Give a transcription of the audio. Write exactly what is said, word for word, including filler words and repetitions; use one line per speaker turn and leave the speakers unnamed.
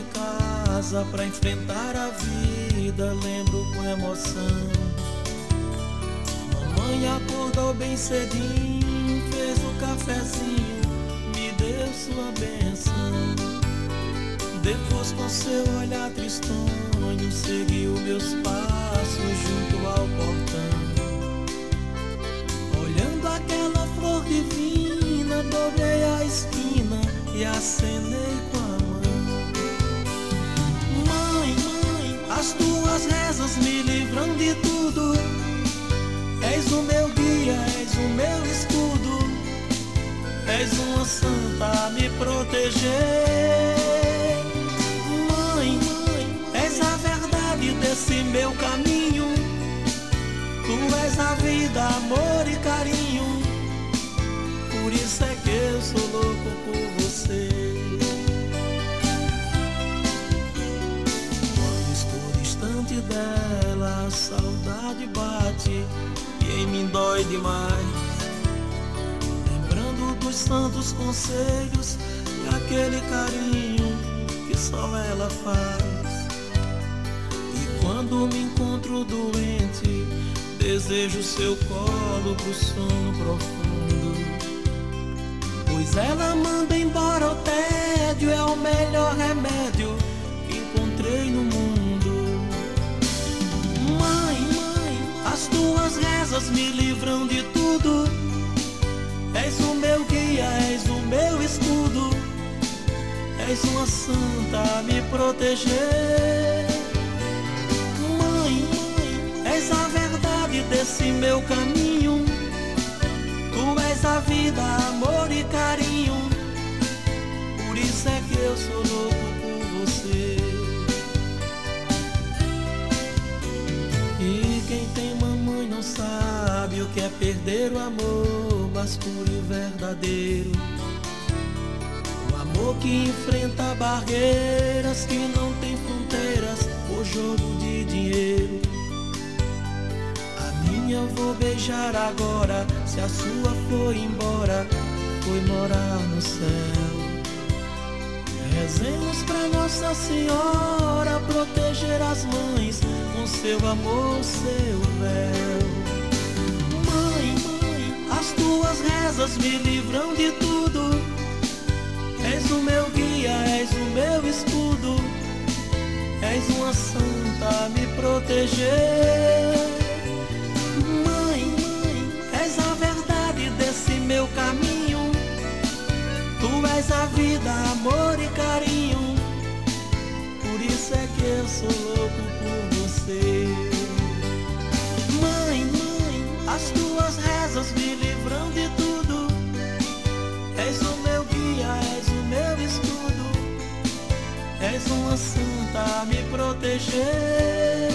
casa pra enfrentar a vida, lembro com emoção. Mamãe acordou bem cedinho, fez o cafezinho, me deu sua bênção. Depois com seu olhar tristonho, seguiu meus passos junto ao portão. Olhando aquela flor divina, dobrei a esquina e acenei com a mão. Mãe, mãe, as tuas rezas me livram de tudo. És o meu guia, és o meu escudo. És uma santa a me proteger. Mãe, mãe, és a verdade desse meu caminho. Tu és a vida, amor e carinho. Por isso é que eu sou louco por você. Quando estou distante dela, a saudade bate e em mim dói demais. Lembrando dos santos conselhos e aquele carinho que só ela faz. E quando me encontro doente, desejo seu colo pro sono profundo. Pois ela manda embora o tédio, é o melhor remédio que encontrei no mundo. Mãe, mãe, as tuas rezas me livram de tudo. És o meu guia, és o meu escudo. És uma santa a me proteger. Mãe, mãe, és a verdade desse meu caminho. Tu és a vida, amor e carinho. Por isso é que eu sou louco por você. E quem tem mamãe não sabe o que é perder o amor mais puro e verdadeiro. O amor que enfrenta barreiras, que não tem fronteiras por jogo de dinheiro. A minha eu vou beijar agora, se a sua foi embora, foi morar no céu. Rezemos pra Nossa Senhora proteger as mães com seu amor, seu véu. Mãe, mãe, as tuas rezas me livram de tudo. És o meu guia, és o meu escudo. És uma santa a me proteger. Mãe, mãe, és a verdade desse meu caminho. Tu és a vida, amor e carinho. Por isso é que eu sou louco por você. Mãe, mãe, as tuas rezas me livram de tudo. És o meu guia, és o meu escudo. És uma santa a me proteger.